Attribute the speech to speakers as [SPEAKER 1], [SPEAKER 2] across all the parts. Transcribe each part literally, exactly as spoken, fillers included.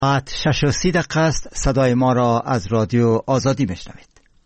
[SPEAKER 1] ساعت شش و سی دقیقه است. صدای ما را از رادیو آزادی میشنوید.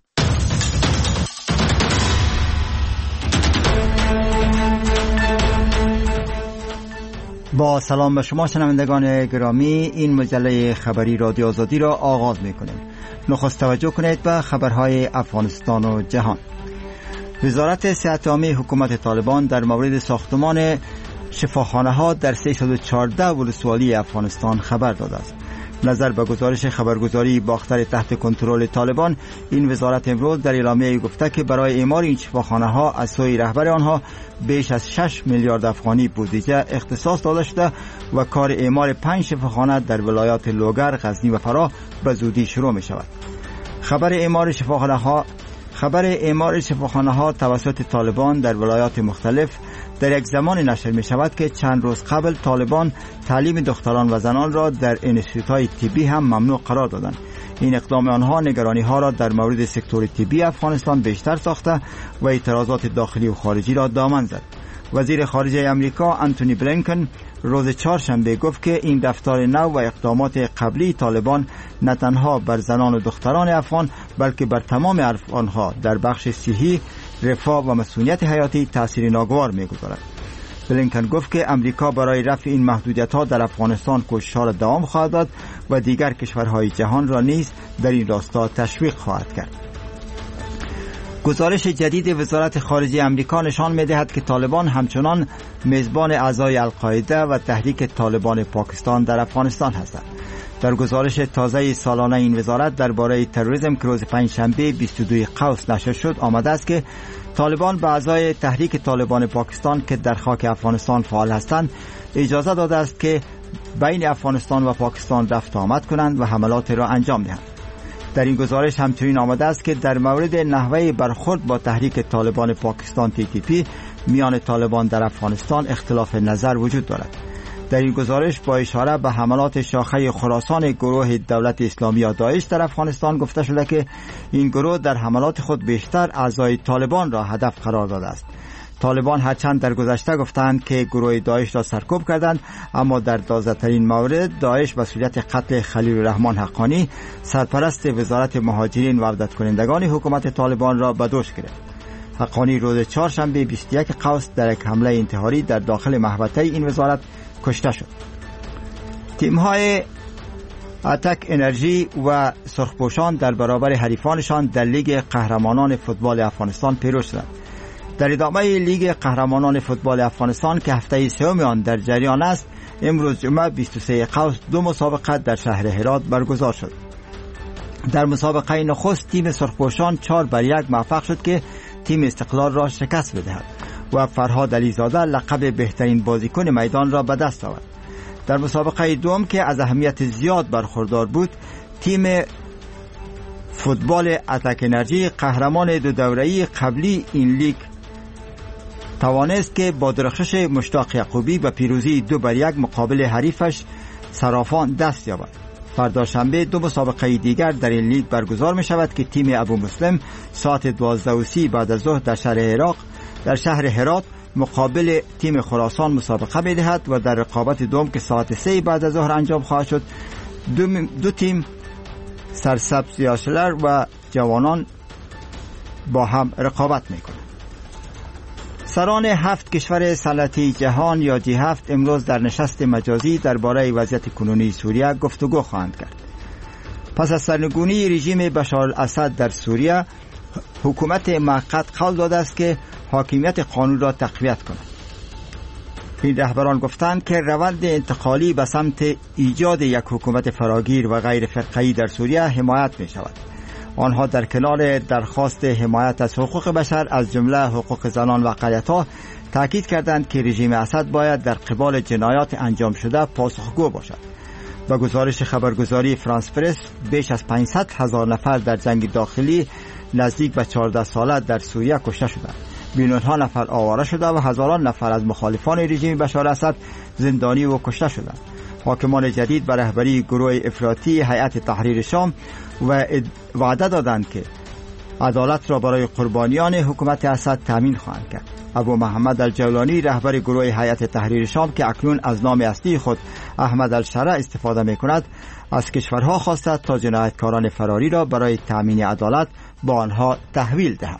[SPEAKER 1] با سلام به شما شنوندگان گرامی، این مجله خبری رادیو آزادی را آغاز میکنیم. نخست توجه کنید به خبرهای افغانستان و جهان. وزارت صحت عامه حکومت طالبان در مورد ساختمان شفاخانه ها در سیصد و چهارده ولسوالی افغانستان خبر داده است. نظر به گزارش خبرگزاری باختر تحت کنترل طالبان، این وزارت امروز در اعلامیه گفته که برای اعمار این شفاخانه ها از سوی رهبر آنها بیش از شش میلیارد افغانی بودجه اختصاص داده شده و کار اعمار پنج شفاخانه در ولایات لوگر، غزنی و فراه به زودی شروع می شود. خبر اعمار شفاخانه ها خبر اعمار شفاخانه ها توسط طالبان در ولایات مختلف در یک زمان نشر می شود که چند روز قبل طالبان تعلیم دختران و زنان را در انستیتوت‌های طبی هم ممنوع قرار دادند. این اقدام آنها نگرانی ها را در مورد سکتور طبی افغانستان بیشتر ساخته و اعتراضات داخلی و خارجی را دامن زد. وزیر خارجه امریکا انتونی بلینکن روز چهارشنبه گفت که این رفتار نو و اقدامات قبلی طالبان نه تنها بر زنان و دختران افغان بلکه بر تمام افغانها در بخش صحی، رفاه و مسئولیت حیاتی تأثیر ناگوار می‌گذارد. بلینکن گفت که امریکا برای رفع این محدودیت‌ها در افغانستان کوشش‌ها را دوام خواهد داد و دیگر کشورهای جهان را نیز در این راستا تشویق خواهد کرد. گزارش جدید وزارت خارجه امریکا نشان می‌دهد که طالبان همچنان میزبان اعضای القاعده و تحریک طالبان پاکستان در افغانستان هستند. در گزارش تازه سالانه این وزارت درباره تروریسم که روز پنجشنبه بیست و دو قوس نشر شد آمده است که طالبان به اعضای تحریک طالبان پاکستان که در خاک افغانستان فعال هستند اجازه داده است که بین افغانستان و پاکستان رفت و آمد کنند و حملات را انجام دهند. در این گزارش همچنین آمده است که در مورد نحوه برخورد با تحریک طالبان پاکستان تی تی پی میان طالبان در افغانستان اختلاف نظر وجود دارد. در این گزارش با اشاره به حملات شاخه خراسان گروه دولت اسلامی یا داعش در افغانستان گفته شده که این گروه در حملات خود بیشتر اعضای طالبان را هدف قرار داده است. طالبان هرچند در گذشته گفتند که گروه داعش را سرکوب کردند، اما در تازه‌ترین مورد داعش مسئولیت قتل خلیل الرحمن حقانی سرپرست وزارت مهاجرین و عودت کنندگان حکومت طالبان را به دوش گرفت. حقانی روز چهارشنبه بیست و یک قوس در یک حمله انتحاری در داخل محوطه این وزارت کشته شد. تیم‌های اتک انرژی و سرخپوشان در برابر حریفانشان در لیگ قهرمانان فوتبال افغانستان پیروز شدند. در ادامه لیگ قهرمانان فوتبال افغانستان که هفته سوم آن در جریان است، امروز جمعه بیست و سه قوس دو مسابقه در شهر هرات برگزار شد. در مسابقه نخست تیم سرخپوشان چهار بر یک موفق شد که تیم استقلال را شکست بدهد و فرهاد علیزاده لقب بهترین بازیکن میدان را به دست آورد. در مسابقه دوم که از اهمیت زیاد برخوردار بود، تیم فوتبال اتک انرژی قهرمان دو دوره‌ای قبلی این لیگ توانست که با درخشش مشتاق یعقوبی به پیروزی دو بر یک مقابل حریفش صرافان دست یابد. فردا شنبه دو مسابقه دیگر در این لیگ برگزار می شود که تیم ابو مسلم ساعت دوازده و سی بعد از ظهر در شهر هرات در شهر هرات مقابل تیم خراسان مسابقه می دهد و در رقابت دوم که ساعت سه بعد از ظهر انجام خواهد شد دو, دو تیم سرسبز یاشلر و جوانان با هم رقابت می کنند. سران هفت کشور صنعتی جهان یا جی هفت امروز در نشست مجازی درباره وضعیت کنونی سوریه گفتگو خواهند کرد. پس از سرنگونی رژیم بشار الاسد در سوریه، حکومت موقت قول داده است که حاکمیت قانون را تقویت کند. این رهبران گفتند که روند انتقالی به سمت ایجاد یک حکومت فراگیر و غیر فرقه‌ای در سوریه حمایت می شود. آنها در کنار درخواست حمایت از حقوق بشر از جمله حقوق زنان و اقلیت‌ها تاکید کردند که رژیم اسد باید در قبال جنایات انجام شده پاسخگو باشد. با گزارش خبرگزاری فرانس پرس بیش از پانصد هزار نفر در جنگ داخلی نزدیک به چهارده ساله در سوریه کشته شدند. میلیون‌ها نفر آواره شده و هزاران نفر از مخالفان رژیم بشار اسد زندانی و کشته شدند. حاکمان جدید به رهبری گروه افراطی هیئت تحریر شام و وعده دادند که عدالت را برای قربانیان حکومت اسد تامین خواهند کرد. ابو محمد الجولانی رهبر گروه هیئت تحریر شام که اکنون از نام اصلی خود احمد الشرع استفاده می کند، از کشورها خواست تا جنایتکاران فراری را برای تامین عدالت با آنها تحویل دهند.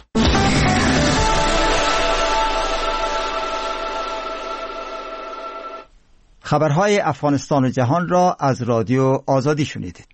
[SPEAKER 1] خبرهای افغانستان و جهان را از رادیو آزادی شنیدید.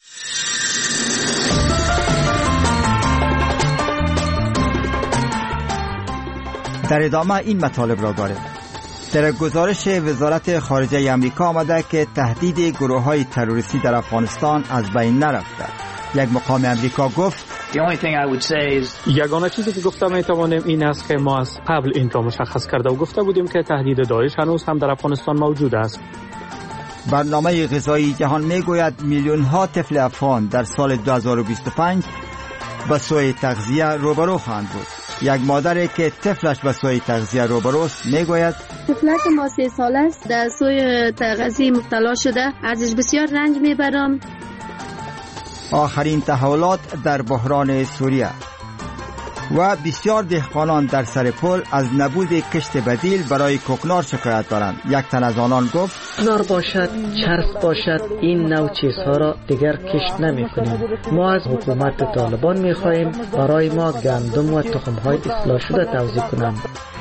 [SPEAKER 1] در ادامه این مطالب را داریم. در گزارش وزارت خارجه آمریکا آمده که تهدید گروه‌های تروریستی در افغانستان از بین نرفته. یک مقام آمریکا گفت
[SPEAKER 2] یگانه چیزی که گفته میتوانیم این است که ما از قبل این را مشخص کرده و گفته بودیم که تهدید داعش هنوز هم در افغانستان موجود است.
[SPEAKER 1] برنامه غذایی جهان میگوید میلیون ها طفل افغان در سال دو هزار و بیست و پنج به سوی تغذیه روبرو خواهند بود. یک مادری که طفلش به سوی تغذیه روبروست میگوید
[SPEAKER 3] طفلک ما سه ساله است، در سوی تغذیه مبتلا شده، ازش بسیار رنج میبرم.
[SPEAKER 1] آخرین تحولات در بحران سوریه و بسیار دهقانان در سر پل از نبود کشت بدیل برای کوکنار شکایت دارند. یک تن از آنان گفت
[SPEAKER 4] نار باشد، چرس باشد، این نوع چیزها را دیگر کشت نمی کنیم. ما از حکومت طالبان می خواهیم برای ما گندم و تخم‌های اصلاح شده توزیع کنند.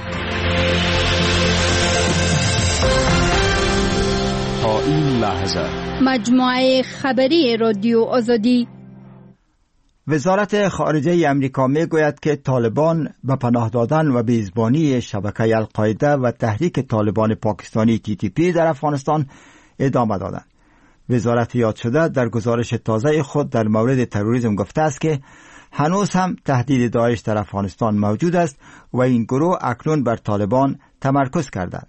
[SPEAKER 5] تا این لحظه
[SPEAKER 6] مجموعه خبری رادیو آزادی.
[SPEAKER 1] وزارت خارجه امریکا می گوید که طالبان به پناه دادن و میزبانی شبکه القاعده و تحریک طالبان پاکستانی تی تی پی در افغانستان ادامه دادند. وزارت یاد شده در گزارش تازه خود در مورد تروریسم گفته است که هنوز هم تهدید داعش در افغانستان موجود است و این گروه اکنون بر طالبان تمرکز کردند.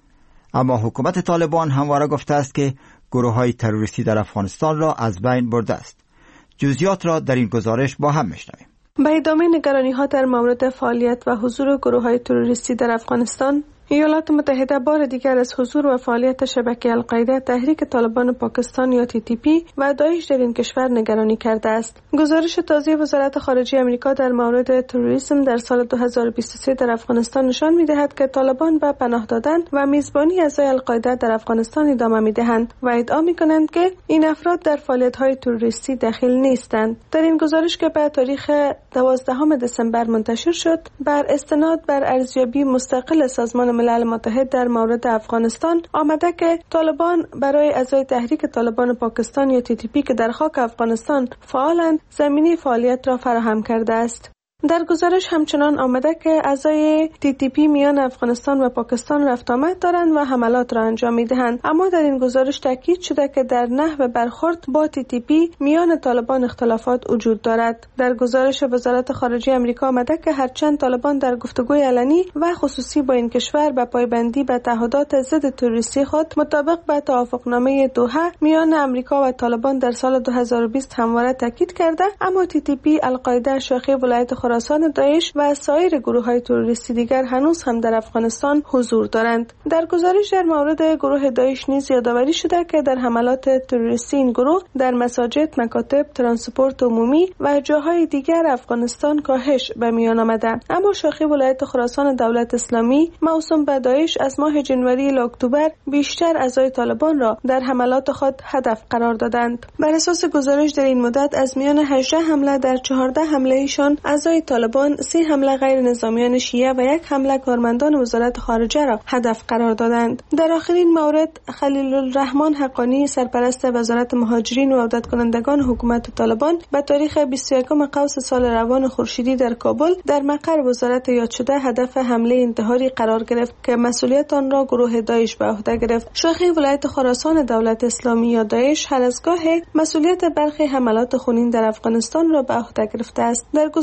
[SPEAKER 1] اما حکومت طالبان همواره گفته است که گروه‌های تروریستی در افغانستان را از بین برده است. جزئیات را در این گزارش با هم میشنویم.
[SPEAKER 7] به ادامه نگرانی‌ها در مورد فعالیت و حضور گروه‌های تروریستی در افغانستان، ایالات متحده بار دیگر از حضور و فعالیت شبکه القاعده، تحریک طالبان پاکستان یا تی تی پی و داعش در این کشور نگرانی کرده است. گزارش تازه وزارت خارجه آمریکا در مورد تروریسم در سال دو هزار و بیست و سه در افغانستان نشان می‌دهد که طالبان به پناه دادن و میزبانی اعضای القاعده در افغانستان ادامه می‌دهند و ادعا می‌کنند که این افراد در فعالیت‌های تروریستی دخیل نیستند. در این گزارش که به تاریخ دوازدهم دسامبر منتشر شد، بر استناد بر ارزیابی مستقل سازمان ملل متحد در مورد افغانستان آمده که طالبان برای اعضای تحریک طالبان پاکستان یا تی تی پی که در خاک افغانستان فعالند زمینه فعالیت را فراهم کرده است. در گزارش همچنان آمده که اعضای تی تی پی میان افغانستان و پاکستان رفت آمد دارند و حملات را انجام می‌دهند، اما در این گزارش تاکید شده که در نحو برخورد با تی تی پی میان طالبان اختلافات وجود دارد. در گزارش وزارت خارجه آمریکا آمده که هرچند طالبان در گفتگوی علنی و خصوصی با این کشور به پایبندی به تعهدات ضد تروریستی خود مطابق به توافقنامه دوحه میان آمریکا و طالبان در سال دو هزار و بیست همواره تاکید کرده، اما تی تی پی، القاعده، شاخه ولایت خراسان، داعش و سایر گروه‌های تروریستی دیگر هنوز هم در افغانستان حضور دارند. در گزارش در مورد گروه داعش نیز یادآوری شده که در حملات تروریستی این گروه در مساجد، مکاتب، ترانسپورت عمومی و جاهای دیگر افغانستان کاهش به میان آمده، اما شاخه ولایت خراسان دولت اسلامی موسوم به داعش از ماه جنوری الی اکتبر بیشتر اعضای طالبان را در حملات خود هدف قرار دادند. بر اساس گزارش در این مدت از میان هجده حمله در چهارده حمله ایشان اعضای طالبان، سه حمله غیر نظامیان شیعه و یک حمله کارمندان وزارت خارجه را هدف قرار دادند. در آخرین مورد خلیل الرحمن حقانی، سرپرست وزارت مهاجرین و عودت کنندگان حکومت طالبان، به تاریخ بیست و یکم قوس سال روان خورشیدی در کابل در مقر وزارت یاد شده هدف حمله انتحاری قرار گرفت که مسئولیت آن را گروه داعش به عهده گرفت. شاخه ولایت خراسان دولت اسلامی یا داعش هر از گاه مسئولیت برخی حملات خونین در افغانستان را به عهده گرفته است. در گزارش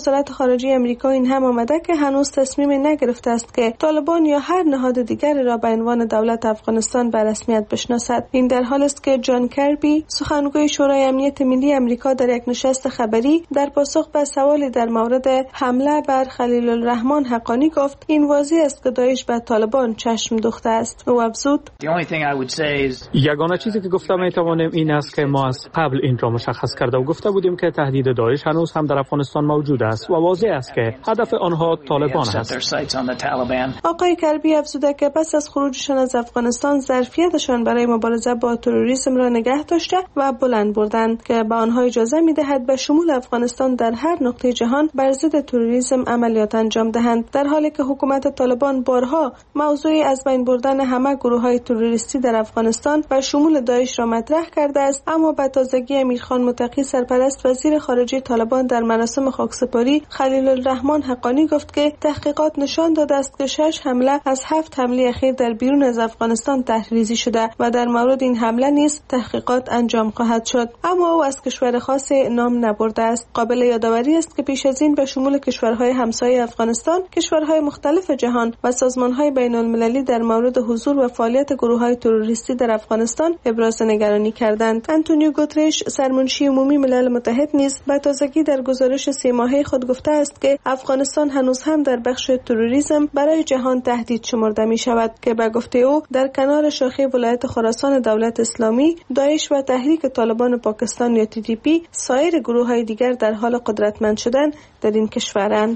[SPEAKER 7] وزارت خارجه امریکا این هم آمده که هنوز تصمیم نگرفته است که طالبان یا هر نهاد دیگری را به عنوان دولت افغانستان به رسمیت بشناسد. این در حالی است که جان کربی، سخنگوی شورای امنیت ملی امریکا، در یک نشست خبری در پاسخ به سوالی در مورد حمله بر خلیل الرحمن حقانی گفت این واضح است که داعش به طالبان چشم دوخته است. او افزود:
[SPEAKER 2] یگانه چیزی که گفتم میتوانیم این است که ما از قبل این را مشخص کرده و گفته بودیم که تهدید داعش هنوز هم در افغانستان موجود است و واضح است که هدف آنها طالبان است.
[SPEAKER 7] آقای کربی افزوده که پس از خروجشان از افغانستان ظرفیتشان برای مبارزه با تروریسم را نگه داشته و بلند بردند که به آنها اجازه می‌دهد به شمول افغانستان در هر نقطه جهان بر ضد تروریسم عملیات انجام دهند، در حالی که حکومت طالبان بارها موضوع از بین بردن همه گروه‌های تروریستی در افغانستان و شمول داعش را مطرح کرده است. اما به تازگی امیرخان متقی، سرپرست وزیر خارجه طالبان، در مراسم خاکسپاری خلیل الرحمن حقانی گفت که تحقیقات نشان داده است که شش حمله از هفت حمله اخیر در بیرون از افغانستان تحریزی شده و در مورد این حمله نیز تحقیقات انجام خواهد شد. اما او از کشور خاص نام نبرده است. قابل یادآوری است که پیش از این به شمول کشورهای همسایه افغانستان، کشورهای مختلف جهان و سازمانهای بین المللی در مورد حضور و فعالیت گروه‌های تروریستی در افغانستان ابراز نگرانی کردند. آنتونیو گوترش، سرمنشی عمومی ملل متحد، نیز به تازگی در گزارش سه ماهه خود گفته است که افغانستان هنوز هم در بخش تروریسم برای جهان تهدید شمرده می شود که به گفته او در کنار شاخه ولایت خراسان دولت اسلامی، داعش و تحریک طالبان پاکستان یا تی تی پی، سایر گروه‌های دیگر در حال قدرتمند شدن در این کشورند.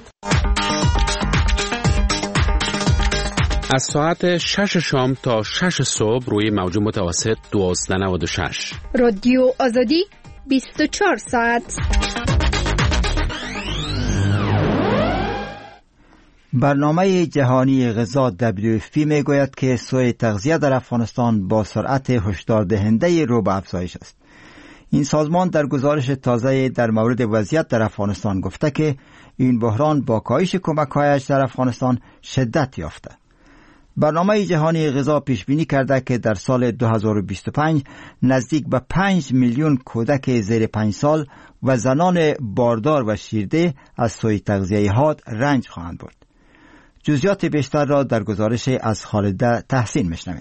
[SPEAKER 8] از ساعت شش شام تا شش صبح روی موج متوسط دوازده نود و شش
[SPEAKER 6] رادیو آزادی بیست و چهار ساعت.
[SPEAKER 1] برنامه جهانی غذا دبلیو اف پی می گوید که سوء تغذیه در افغانستان با سرعت هشدار دهنده رو به افزایش است. این سازمان در گزارش تازه در مورد وضعیت در افغانستان گفته که این بحران با کاهش کمک‌هایش در افغانستان شدت یافته. برنامه جهانی غذا پیش بینی کرده که در سال دو هزار و بیست و پنج نزدیک به پنج میلیون کودک زیر پنج سال و زنان باردار و شیرده از سوء تغذیه حاد رنج خواهند برد. جزئیات بیشتر را در گزارش از خالده تحسین میشنویم.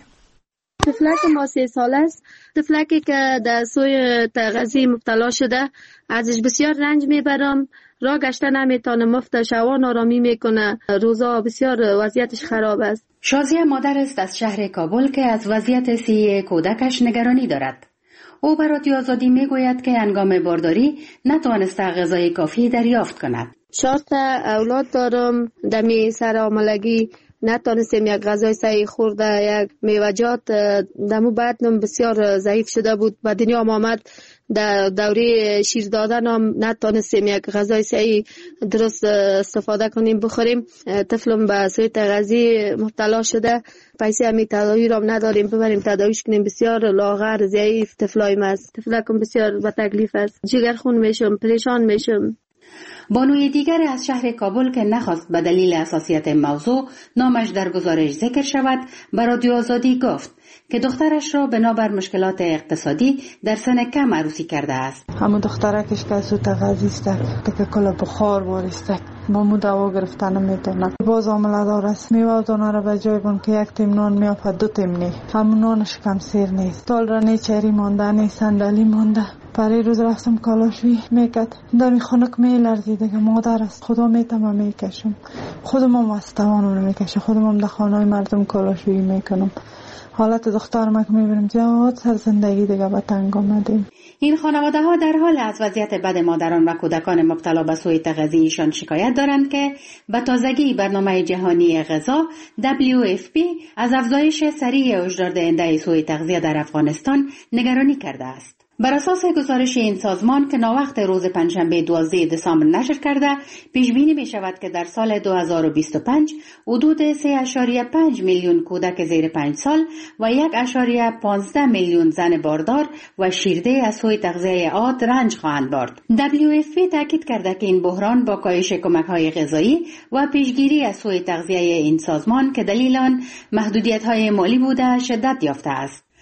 [SPEAKER 3] طفلک ما سه ساله است. طفلکی که در سوء تغذیه مبتلا شده، ازش بسیار رنج میبرم. راه گشته نمیتونه، مفت شوا نارامی میکنه، روزا بسیار وضعیتش خراب است.
[SPEAKER 9] شازیه مادر است از شهر کابل که از وضعیت صحی کودکش نگرانی دارد. او به رادیو آزادی میگوید که هنگام بارداری نتوانسته غذای کافی دریافت کند.
[SPEAKER 3] چهار تا اولاد دارم، دمی سر آملگی نتونستیم یک غذای صحیح خورده، یک میوجات دمو بدنم بسیار ضعیف شده بود. به دنیا آمد در دوره شیر دادن هم نتونستیم یک غذای صحیح درست استفاده کنیم بخوریم. طفلم به سوء تغذیه مبتلا شده، پیسه همی تداوی را نداریم ببریم تداویش کنیم. بسیار لاغر ضعیف طفلایم است. طفلکم بسیار به تکلیف است، جگرخون میشم، پریشان میشم.
[SPEAKER 9] بانوی دیگر از شهر کابل که نخواست به دلیل حساسیت موضوع نامش در گزارش ذکر شود به رادیو آزادی گفت که دخترش را بنابر مشکلات اقتصادی در سن کم عروسی کرده است.
[SPEAKER 10] همون دخترکش که سوء تغذیه است که کلا بخار واریسته، با مو دوا گرفتن نمیتونه. باز عمل دار است، میوه و دانه را به جای بون که یک تیم نان میافد دو تیم نی، همون نانش کم سیر نیست. تال را نی چری مانده نی صندلی مانده. برای روز رفتم کالاشوی میکرد، در این خانک میلرزید که مادر است، خدا میتم میکشم، خودم هم از توانم میکشم، خودم هم در خانه مردم کالاشوی میکنم. حالت دخترم که میبینم زیاد سر زندگی دیگه به تنگ آمدیم.
[SPEAKER 9] این خانواده ها در حال از وضعیت بد مادران و کودکان مبتلا به سوء تغذیه‌شان شکایت دارند که به تازگی برنامه جهانی غذا دبلیو اف پی از افزایش سریع هشدار دهنده سوء تغذیه در افغانستان نگرانی کرده است. بر اساس گزارش این سازمان که ناوقت روز پنجشنبه دوازده دسامبر نشر کرده، پیش بینی می شود که در سال دو هزار و بیست و پنج حدود سه ممیز پنج میلیون کودک زیر پنج سال و یک ممیز پانزده میلیون زن باردار و شیرده از سوء تغذیه عاد رنج خواهند برد. دبلیو اف پی تاکید کرده که این بحران با کاهش کمک‌های غذایی و پیشگیری از سوء تغذیه این سازمان که دلیل آن محدودیت‌های مالی بوده شدت یافته است.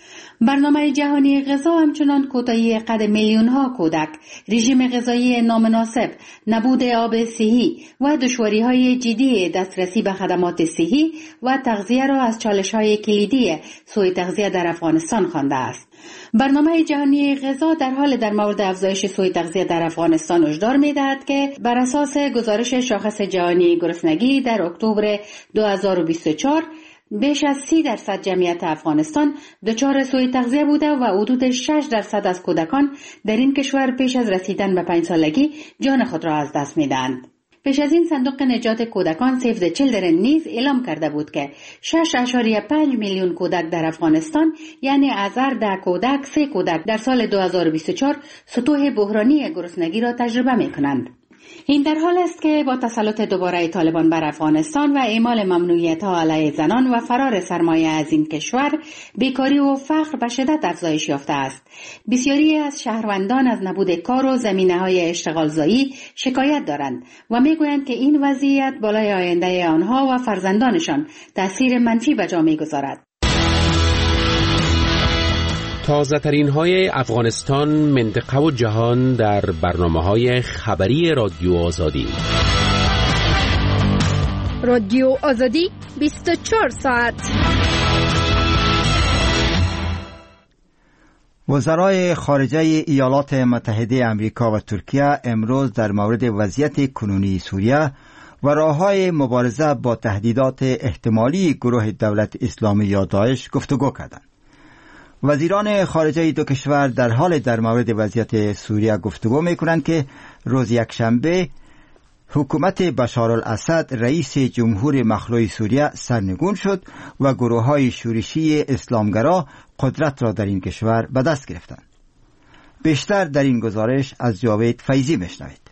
[SPEAKER 9] برنامه جهانی غذا همچنان کوتاهی قد میلیون ها کودک، رژیم غذایی نامناسب، نبود آب صحی و دشواری های جدی دسترسی به خدمات صحی و تغذیه را از چالش های کلیدی سوء تغذیه در افغانستان خوانده است. برنامه جهانی غذا در حال در مورد افزایش سوء تغذیه در افغانستان هشدار می‌دهد که بر اساس گزارش شاخص جهانی گرسنگی در اکتبر دو هزار و بیست و چهار بیش از سی درصد جمعیت افغانستان دچار سوء تغذیه بوده و حدود شش درصد از کودکان در این کشور پیش از رسیدن به پنج سالگی جان خود را از دست می‌دهند. پیش از این صندوق نجات کودکان سیو د چیلدرن نیز اعلام کرده بود که شش اشاریه پنج میلیون کودک در افغانستان، یعنی از هر ده کودک سه کودک در سال دو هزار و بیست و چهار سطوح بحرانی گرسنگی را تجربه می کنند. این در حال است که با تسلط دوباره طالبان بر افغانستان و اعمال ممنوعیت‌ها علیه زنان و فرار سرمایه از این کشور، بیکاری و فقر به شدت افزایش یافته است. بسیاری از شهروندان از نبود کار و زمینه‌های اشتغالزایی شکایت دارند و می‌گویند که این وضعیت بالای آینده آنها و فرزندانشان تأثیر منفی به جا می‌گذارد.
[SPEAKER 8] تازه ترین های افغانستان، منطقه و جهان در برنامه های خبری رادیو آزادی.
[SPEAKER 6] رادیو آزادی بیست و چهار ساعت.
[SPEAKER 1] وزرای خارجه ایالات متحده آمریکا و ترکیه امروز در مورد وضعیت کنونی سوریه و راه‌های مبارزه با تهدیدات احتمالی گروه دولت اسلامی یا داعش گفتگو کردند. وزیران خارجه دو کشور در حال در مورد وضعیت سوریه گفتگو می‌کنند که روز یکشنبه حکومت بشار الاسد رئیس جمهور مخلوع سوریه سرنگون شد و گروه‌های شورشی اسلامگرا قدرت را در این کشور به دست گرفتند. بیشتر در این گزارش از جاوید فیضی میشنوید.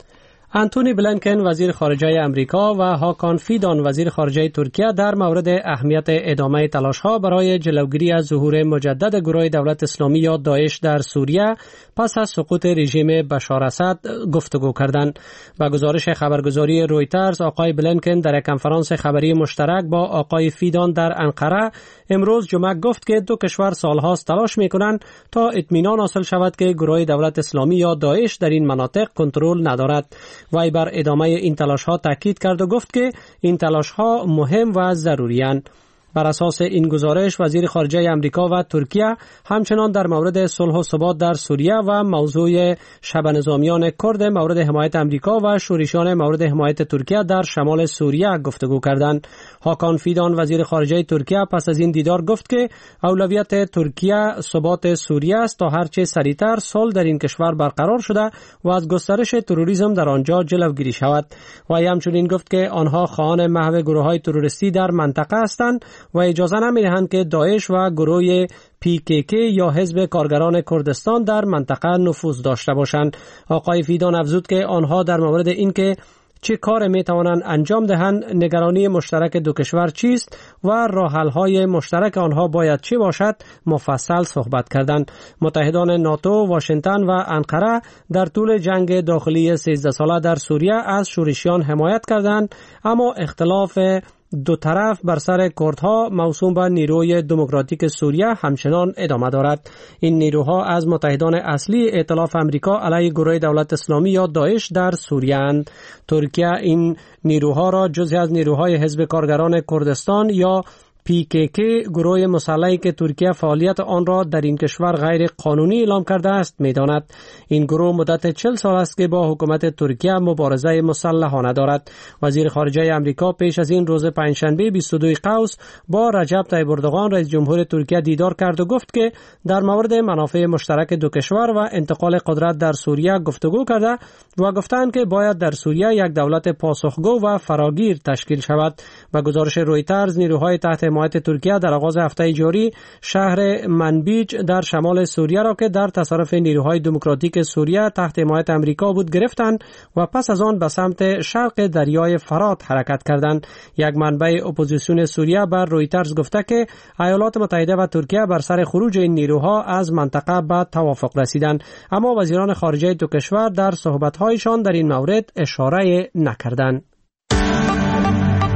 [SPEAKER 2] آنتونی بلینکن وزیر خارجه امریکا و هاکان فیدان وزیر خارجه ترکیه در مورد اهمیت ادامه تلاش‌ها برای جلوگیری از ظهور مجدد گروه دولت اسلامی یا داعش در سوریه پس از سقوط رژیم بشار اسد گفتگو کردند. و گزارش خبرگزاری رویترز، آقای بلینکن در یک کنفرانس خبری مشترک با آقای فیدان در انقره امروز جمعه گفت که دو کشور سالهاست تلاش می‌کنند تا اطمینان حاصل شود که گروه دولت اسلامی یا داعش در این مناطق کنترل ندارد. وی بر ادامه این تلاش‌ها تاکید کرد و گفت که این تلاش‌ها مهم و ضروری‌اند. بر اساس این گزارش وزیر خارجه امریکا و ترکیه همچنان در مورد صلح و ثبات در سوریه و موضوع شبه نظامیان کرد مورد حمایت امریکا و شورشیان مورد حمایت ترکیه در شمال سوریه گفتگو کردند. هاکان فیدان وزیر خارجه ترکیه پس از این دیدار گفت که اولویت ترکیه ثبات سوریه است تا هرچه سریعتر صلح در این کشور برقرار شده و از گسترش تروریسم در آنجا جلوگیری شود. و همچنین گفت که آنها خواهان محو گروه‌های تروریستی در منطقه هستند و اجازه نمی‌دهند که داعش و گروه پی کی کی یا حزب کارگران کردستان در منطقه نفوذ داشته باشند. آقای فیدان افزود که آنها در مورد اینکه چه کار میتوانند انجام دهند، نگرانی مشترک دو کشور چیست و راه حل‌های مشترک آنها باید چه باشد مفصل صحبت کردند. متحدان ناتو، واشنگتن و انقره در طول جنگ داخلی سیزده ساله در سوریه از شورشیان حمایت کردند، اما اختلاف دو طرف بر سر کردها موسوم به نیروی دموکراتیک سوریه همچنان ادامه دارد. این نیروها از متحدان اصلی ائتلاف امریکا علیه گروه دولت اسلامی یا داعش در سوریه اند. ترکیه این نیروها را جزئی از نیروهای حزب کارگران کردستان یا پی کی کی گروه مسلحی که ترکیه فعالیت آن را در این کشور غیر قانونی اعلام کرده است می‌داند. این گروه مدت چهل سال است که با حکومت ترکیه مبارزه مسلحانه دارد. وزیر خارجه امریکا پیش از این روز پنجشنبه بیست و دو قوس با رجب طیب اردوغان رئیس جمهور ترکیه دیدار کرد و گفت که در مورد منافع مشترک دو کشور و انتقال قدرت در سوریه گفتگو کرده و گفتند که باید در سوریه یک دولت پاسخگو و فراگیر تشکیل شود. و گزارش رویترز، نیروهای تحت حمایت ترکیه در آغاز هفته جاری شهر منبیج در شمال سوریه را که در تصرف نیروهای دموکراتیک سوریه تحت حمایت امریکا بود گرفتند و پس از آن به سمت شرق دریای فرات حرکت کردند. یک منبع اپوزیسیون سوریه بر رویترز گفته که ایالات متحده و ترکیه بر سر خروج این نیروها از منطقه به توافق رسیدند، اما وزیران خارجه دو کشور در صحبت‌هایشان در این مورد اشاره نکردند.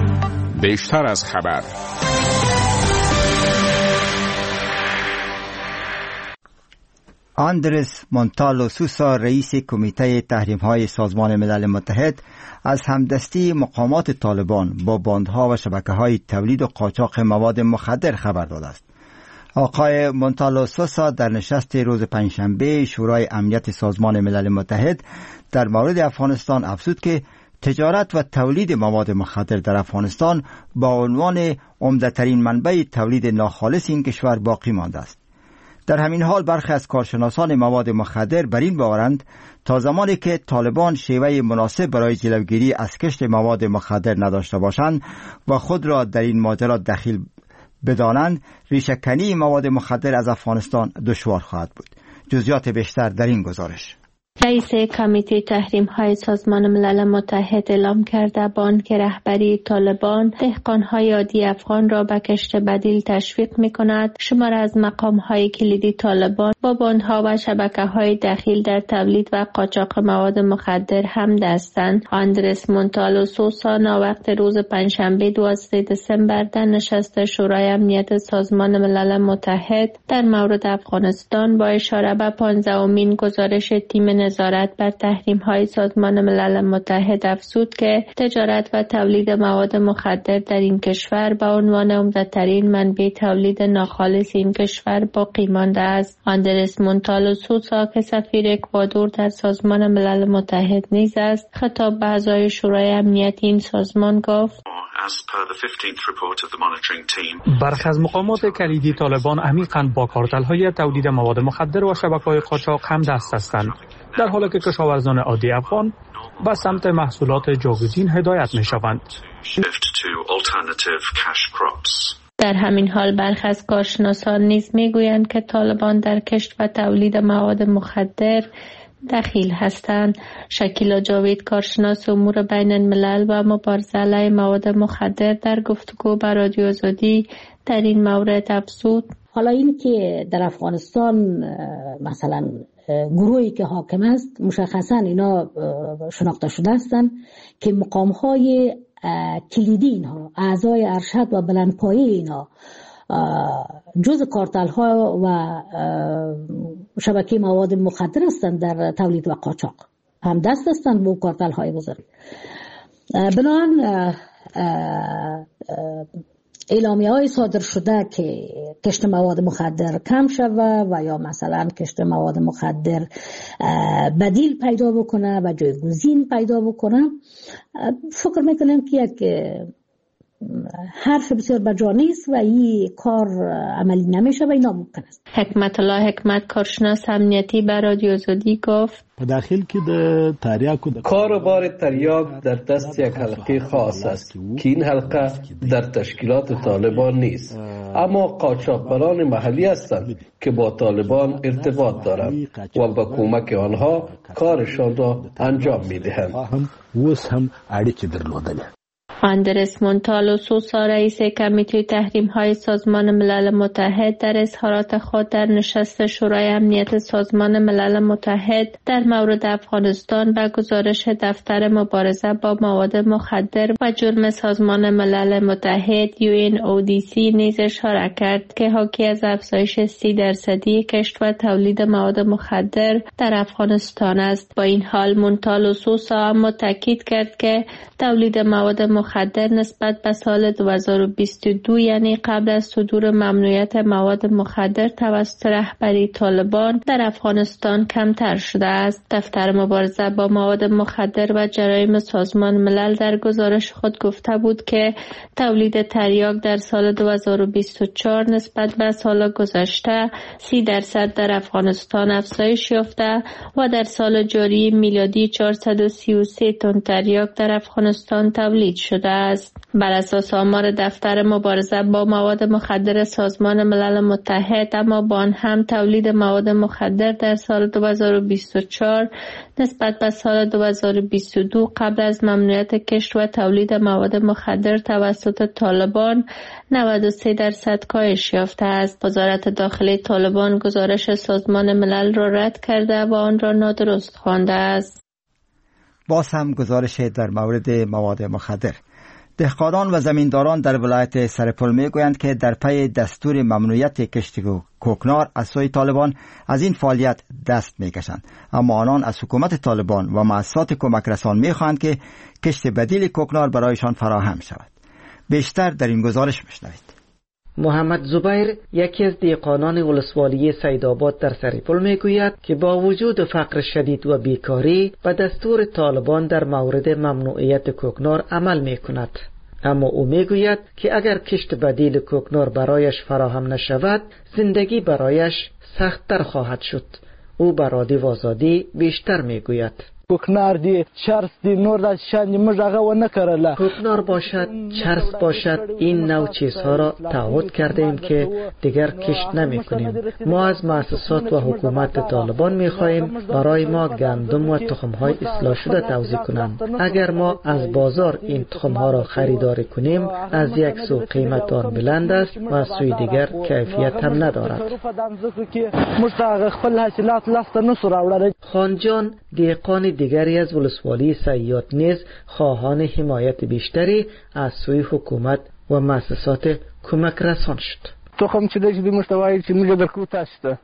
[SPEAKER 5] بیشتر از خبر.
[SPEAKER 1] آندرس مونتالو سوسا رئیس کمیته تحریم‌های سازمان ملل متحد از همدستی مقامات طالبان با باندها و شبکه‌های تولید و قاچاق مواد مخدر خبر داده است. آقای مونتالو سوسا در نشست روز پنجشنبه شورای امنیت سازمان ملل متحد در مورد افغانستان افزود که تجارت و تولید مواد مخدر در افغانستان با عنوان عمده‌ترین منبع تولید ناخالص این کشور باقی مانده است. در همین حال برخی از کارشناسان مواد مخدر بر این باورند تا زمانی که طالبان شیوه مناسب برای جلوگیری از کشت مواد مخدر نداشته باشند و خود را در این ماجرا دخیل بدانند، ریشه‌کنی مواد مخدر از افغانستان دشوار خواهد بود. جزئیات بیشتر در این گزارش.
[SPEAKER 11] رئیس کمیته تحریم‌های سازمان ملل متحد اعلام کرده بانک رهبری طالبان دهقان‌های عادی افغان را به کشت بدیل تشویق می‌کند. شمار از مقام‌های کلیدی طالبان با باندها و شبکه‌های دخیل در تولید و قاچاق مواد مخدر هم دستند. آندرس مونتالو سوسا ناوقت روز پنجشنبه دوازدهم دسامبر در نشست شورای امنیت سازمان ملل متحد در مورد افغانستان با اشاره به پانزدهمین گزارش تیم نظارت بر تحریم‌های سازمان ملل متحد افزود که تجارت و تولید مواد مخدر در این کشور به عنوان عمده‌ترین منبع تولید ناخالص این کشور باقی مانده است. آندرس مونتالو سوسا که سفیر اکوادور در سازمان ملل متحد نیز است، خطاب به اعضای شورای امنیت این سازمان گفت:
[SPEAKER 2] برخی از مقامات کلیدی طالبان عمیقاً با کارتل‌های تولید مواد مخدر و شبکه‌های قاچاق هم دست هستند، در حالی که کشاورزان عادی افغان به سمت محصولات جاگزین هدایت می‌شوند.
[SPEAKER 11] در همین حال برخی از کارشناسان نیز می‌گویند که طالبان در کشت و تولید مواد مخدر دخیل هستند. شکیلا جاوید، کارشناس امور بین الملل و مبارزه علیه مواد مخدر، در گفتگو با رادیو آزادی در این مورد افزود:
[SPEAKER 12] حالا این که در افغانستان مثلا گروهی که حاکم است مشخصا اینا شناخته شده هستند که مقام‌های کلیدی اینها، اعضای ارشد و بلندپایه اینا جز کارتل ها و شبکه مواد مخدر هستند در تولید و قاچاق، هم دست هستند با کارتل های بزرگ. بنابراین اعلامیه های صادر شده که کشت مواد مخدر کم شوه و یا مثلا کشت مواد مخدر بدیل پیدا بکنه و جایگزین پیدا بکنه، فکر میکنم که یک حرف بسیار بجا نیست و این کار عملی نمیشه و این ناممکن است.
[SPEAKER 11] حکمت الله حکمت، کارشناس امنیتی، به رادیو آزادی گفت:
[SPEAKER 13] په داخل کې د تریاکو د
[SPEAKER 14] کاروبار تریاک در دست یک حلقه خاص است که این حلقه در تشکیلات طالبان نیست، اما قاچاقبران محلی هستند که با طالبان ارتباط دارند و با کمک آنها کارشان را انجام میدهند.
[SPEAKER 13] اوس هم اړیکې درلودلې.
[SPEAKER 11] آندرس مونتالو سوسا، رئیس کمیته تحریم‌های سازمان ملل متحد، در اظهارات خود در نشست شورای امنیت سازمان ملل متحد در مورد افغانستان و گزارش دفتر مبارزه با مواد مخدر و جرم سازمان ملل متحد یو ان او دی سی نیز اشاره کرد که حاکی از افزایش سی درصدی کشت و تولید مواد مخدر در افغانستان است. با این حال مونتالو سوسا اما تاکید کرد که تولید مواد مخدر نسبت به سال دو هزار و بیست و دو، یعنی قبل از صدور ممنوعیت مواد مخدر توسط رهبری طالبان، در افغانستان کمتر شده است. دفتر مبارزه با مواد مخدر و جرایم سازمان ملل در گزارش خود گفته بود که تولید تریاک در سال دو هزار و بیست و چهار نسبت به سال گذشته سی درصد در افغانستان افزایش یافته و در سال جاری میلادی چهارصد و سی و سه تن تریاک در افغانستان تولید شده است. بر اساس آمار دفتر مبارزه با مواد مخدر سازمان ملل متحد، اما با آن هم تولید مواد مخدر در سال دو هزار و بیست و چهار نسبت به سال دو هزار و بیست و دو قبل از ممنوعیت کشت و تولید مواد مخدر توسط طالبان نود و سه درصد کاهش یافته است. وزارت داخلی طالبان گزارش سازمان ملل را رد کرده و آن را نادرست خوانده است.
[SPEAKER 1] باز هم گزارش در مورد مواد مخدر. دهقانان و زمینداران در ولایت سرپل میگویند که در پی دستور ممنوعیت کشت کوکنار از سوی طالبان از این فعالیت دست میکشند، اما آنان از حکومت طالبان و مؤسسات کمک رسان میخواهند که کشت بدیل کوکنار برایشان فراهم شود. بیشتر در این گزارش بشنوید.
[SPEAKER 4] محمد زبیر یکی از دهقانان ولسوالی سیدآباد در سرپل میگوید که با وجود فقر شدید و بیکاری به دستور طالبان در مورد ممنوعیت کوکنار عمل میکند، اما او میگوید که اگر کشت بدیل کوکنار برایش فراهم نشود زندگی برایش سخت‌تر خواهد شد. او بر رادیو آزادی بیشتر میگوید.
[SPEAKER 15] کوکنار دی چرس دی نور دا شان مجاغه و نکرله.
[SPEAKER 4] کوکنار باشد، چرس باشد، این نوع چیزها را تعهد کرده ایم که دیگر کشت نمی کنیم. ما از مؤسسات و حکومت طالبان می خواهیم برای ما گندم و تخم‌های اصلاح شده توزیع کنند. اگر ما از بازار این تخم‌ها را خریداری کنیم، از یک سو قیمت آن بلند است و از سوی دیگر کیفیت هم ندارد. خانجان دهقان دیگری از ولسوالی صیاد نیز خواهان حمایت بیشتری از سوی حکومت و مؤسسات کمک رسان شد.
[SPEAKER 15] تخم چه دیگه مستوایی چه میگه در کوتاست.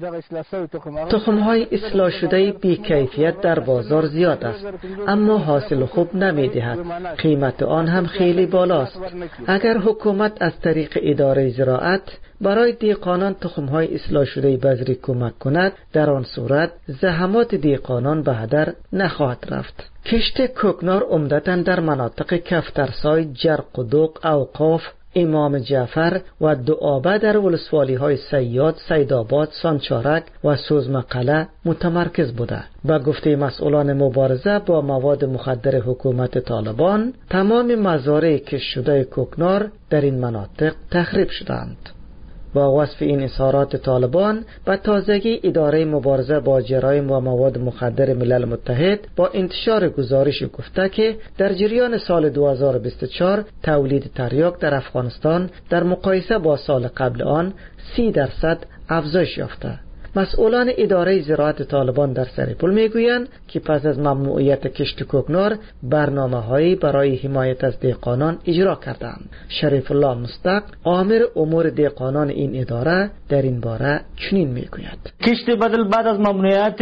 [SPEAKER 4] تخم‌های اصلاح شده بی کیفیت در بازار زیاد است، اما حاصل خوب نمی‌دهد. قیمت آن هم خیلی بالاست. اگر حکومت از طریق اداره زراعت برای دهقانان تخم‌های اصلاح شده بذری کمک کند، در آن صورت زحمات دهقانان به هدر نخواهد رفت. کشت کوکنار عمدتاً در مناطق کفترسای، جرق و دوق، اوقاف، امام جعفر و دوآبه در ولسوالی های سیاد، سیدآباد، سانچارک و سوزمقله متمرکز بوده. با گفته مسئولان مبارزه با مواد مخدر حکومت طالبان، تمام مزارع کشت شده کوکنار در این مناطق تخریب شدند. با وصف این اظهارات طالبان، به تازگی اداره مبارزه با جرایم و مواد مخدر ملل متحد با انتشار گزارش گفته که در جریان سال دو هزار و بیست و چهار تولید تریاک در افغانستان در مقایسه با سال قبل آن سی درصد افزایش یافته. مسئولان اداره زراعت طالبان در سرپل میگویند که پس از ممنوعیت کشت کوکنار برنامه‌هایی برای حمایت از دهقانان اجرا کردند. شریف الله مصدق آمر امور دهقانان این اداره در این باره چنین میگوید:
[SPEAKER 15] کشت بدل بعد از ممنوعیت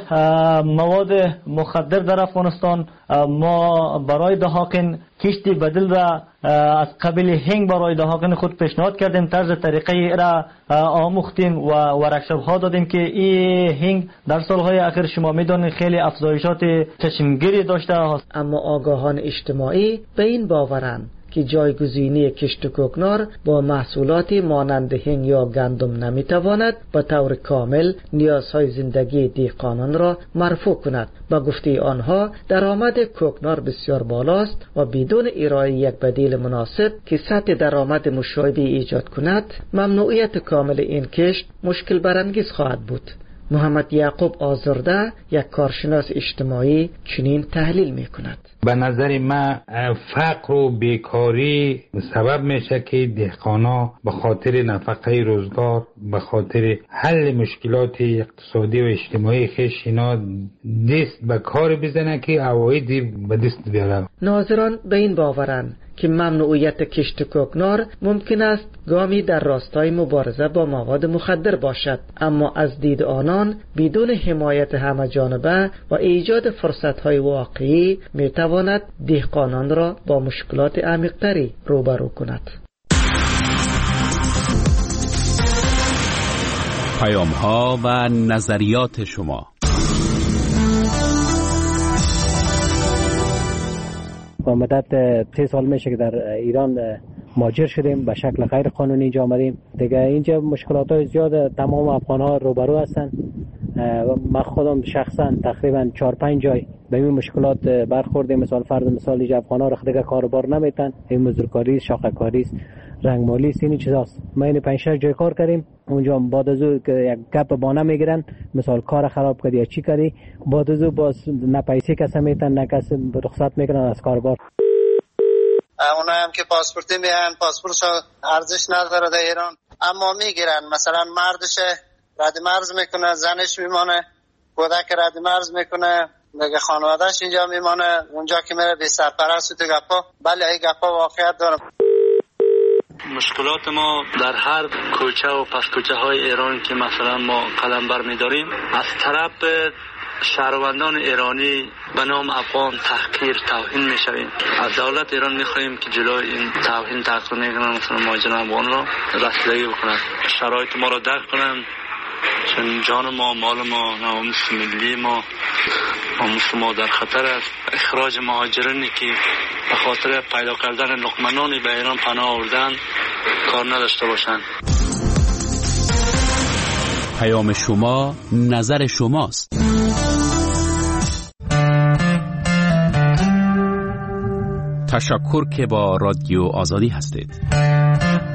[SPEAKER 15] مواد مخدر در افغانستان، ما برای دهقان کشت بدل را از قبل هنگ برای دهقان خود پیشنهاد کردیم. طرز طریقه را آموختیم و ورکشاپ ها دادیم که این هنگ در سالهای اخیر شما میدونید خیلی افزایشات چشمگیری داشته است.
[SPEAKER 4] اما آگاهان اجتماعی به این باورند که جایگزینی کشت کوکنار با محصولات مانند هنگ یا گندم نمیتواند به طور کامل نیازهای زندگی دهقانان را مرفوع کند. با گفته آنها درآمد کوکنار بسیار بالاست و بدون ارائه یک بدیل مناسب که سطح درآمد مشابهی ایجاد کند، ممنوعیت کامل این کشت مشکل برانگیز خواهد بود. محمد یعقوب آزرده یک کارشناس اجتماعی چنین تحلیل می کند:
[SPEAKER 16] به نظر من فقر و بیکاری سبب میشه که دهقانا به خاطر نفقه روزگار، به خاطر حل مشکلات اقتصادی و اجتماعی خیش اینا دست به کار بزنه که عوایدی به دست بیاره.
[SPEAKER 4] ناظران به این باورند که ممنوعیت کشت کوکنار ممکن است گامی در راستای مبارزه با مواد مخدر باشد، اما از دید آنان بدون حمایت همه جانبه و ایجاد فرصت‌های واقعی میتواند دهقانان را با مشکلات عمیق‌تری روبرو کند.
[SPEAKER 8] پیام‌ها و نظریات شما.
[SPEAKER 17] با مدت سه سال میشه که در ایران مهاجر شدیم، به شکل غیر قانونی اینجا آمدیم. دیگه اینجا مشکلات های زیاد تمام افغان ها روبرو هستن. من خودم شخصا تقریبا چهار پنج جای به این مشکلات برخوردیم. مثال فرض مثال اینجا افغان ها رو دیگه کاربار نمیتن، این مزدورکاری، شاخه‌کاری، رنگمالی است، این چیزاست. ما این پنج شش جای کار کردیم، اونجا بعد از اون یک گپ بانه میگیرن، مثال کار خراب کردی یا چی کردی، بعد از اون باز نه پیسه کس میتن نه کس رخصت میکنن از کاربار.
[SPEAKER 18] اونا هم که پاسپورتی میان، پاسپورتش ارزش نداره در ایران، اما میگیرن. مثلا مردش رد مرز میکنه، زنش میمانه، کودک رد مرز میکنه، دیگه خانوادهش اینجا میمانه، اونجا که میره بی سرپرست و تو گپا. بله این گپا واقعیت داره.
[SPEAKER 19] مشکلات ما در هر کوچه و پس کوچه های ایران که مثلا ما قلم بر می‌داریم، از طرف شهروندان ایرانی به نام افغان تحقیر توهین میشویم. از دولت ایران میخواهیم که جلوی این توهین تحقیر میکنن، مثلا مهاجران افغان را رسیدگی بکنن، شرایط ما را درک کنن، چون جان ما، مال ما، ناموس ملی ما، ناموس ما در خطر است. اخراج مهاجرانی که به خاطر پیدا کردن لقمه به ایران پناه آوردن کار نداشته باشند.
[SPEAKER 8] پیام شما، نظر شماست. تشکر که با رادیو آزادی هستید.